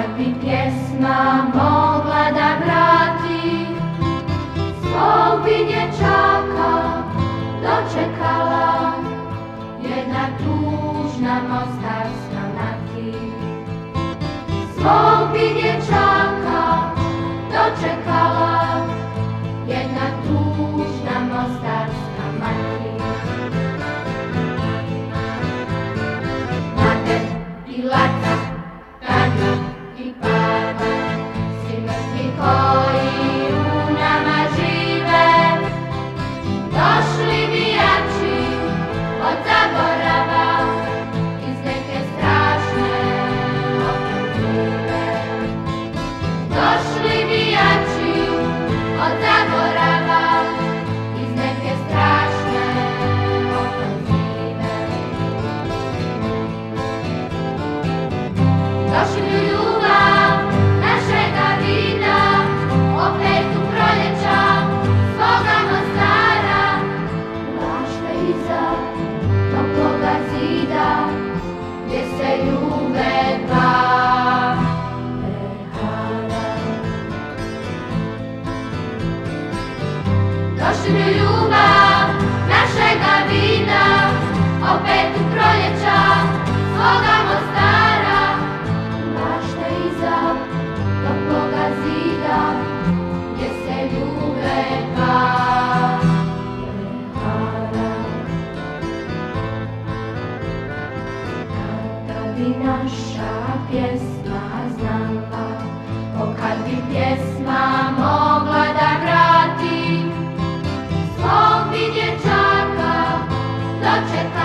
kad bi pjesma mogla da vrati, svog bi dječaka dočekala jedna tužna mostarska mati. Svog bi dječaka dočekala jedna tužna mostarska mati. Mater i laca, Tanja i baba, svi mrtvi koji u nama žive, došli bi jači od zaborava iz neke strašne ofenzive. Došli bi jači od zaborava iz neke strašne ofenzive. Došli bi ljubav našega vina, opet u proljeća svoga Mostara. Bašte iza toploga zida gdje se ljube dva pehara. Došli bi ljubav našega vina, opet u proljeća svoga Mostara. Bašte iza toploga zida gdje se ljube dva pehara. Kada bi naša pjesma znala, o kad bi pjesma mogla da vrati, svog bi dječaka dočekala